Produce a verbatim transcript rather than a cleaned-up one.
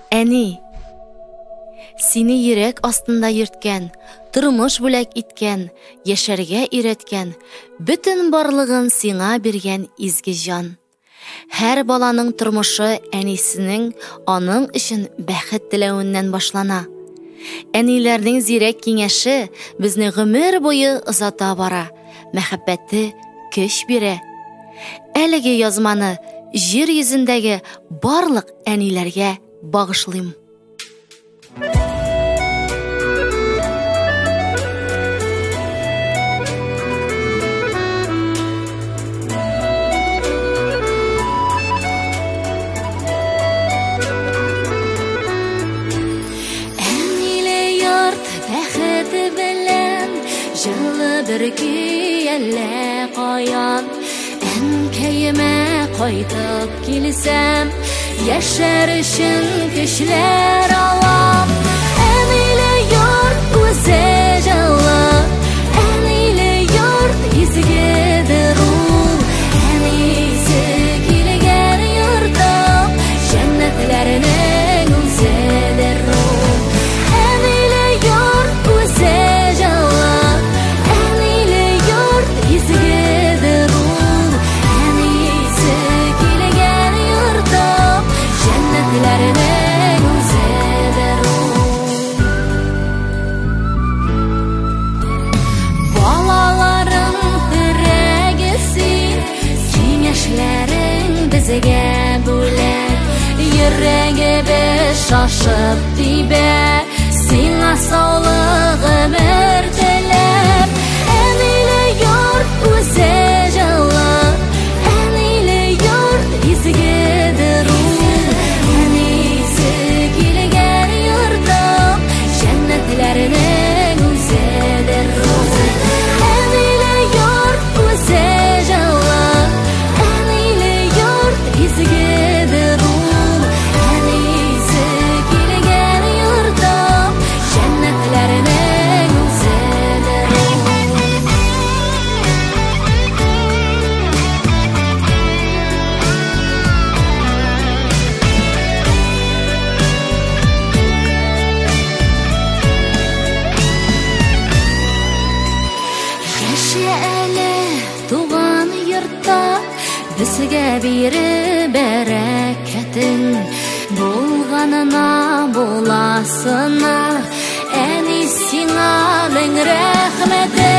Әни, сине йөрәк астында йөрткән, тормыш бүләк иткән, яшәргә өйрәткән, бөтен барлыгын сиңа биргән изге җан. Һәр баланың тормышы әнисенең аның өчен бәхет теләвеннән башлана. Әниләрнең зирәк киңәше безне гомер буе озата бара, мәхәббәте көч бирә. Әлеге язманы җир йөзендәге барлык әниләргә багышлыйм. Жылы бір көйәллә каян, әнкәемә кайтып килсәм, яшәр өчен көчләр алам. Әниле йорт үзе җылы, әниле йорт изгедер ул, әнисе килгән йортым, җәннәтләрнең үзедер ул. Әниле йорт үзе bizga bo'lak, yuragimiz shoshib tibə, singə sog'lik umr tilab. Әниле йорт үзе җылы, әниле йорт изгедер ул, әнисе килгән йортым, җәннәтләрнең үзедер ул. Әниле йорт үзе җылы, изгедер ул, әнисе килгән йортым, җәннәтләрнең үзедер ул. Яшә әле туган йортта, безгә биреп бәрәкәтең, булганына буласына, әни сиңа мең рәхмәт.